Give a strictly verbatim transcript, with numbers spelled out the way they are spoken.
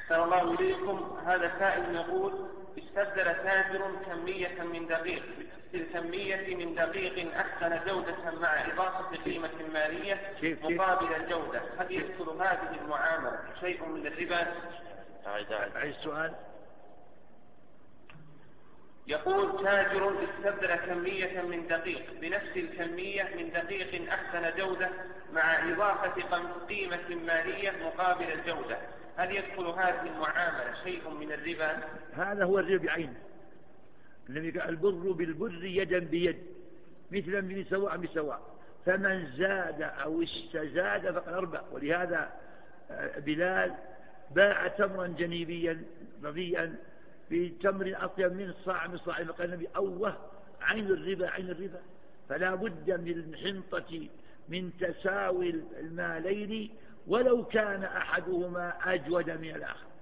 أحسن الله إليكم. هذا سائل يقول: استبدل تاجر كمية من دقيق بالكمية من دقيق أحسن جودة مع إضافة قيمة مالية مقابل الجودة، هل يدخل هذه المعاملة شيء من الربا؟ أعيد السؤال. يقول: تاجر استبدل كمية من دقيق بنفس الكمية من دقيق أحسن جودة مع إضافة قيمة مالية مقابل الجودة، هل يدخل هذه المعاملة شيء من الربا؟ هذا هو الربا بعينه. النبي قال: البر بالبر يدا بيد مثلا من سواء بسواء، فمن زاد أو استزاد فقد أربح. ولهذا بلال باع تمرا جنيبيا رضيئا بتمر أطيب من صاع من صاع، فقال النبي: أوه عين الربا عين الربا. فلا بد من الحنطة من تساوي المالين ولو كان أحدهما أجود من الآخر.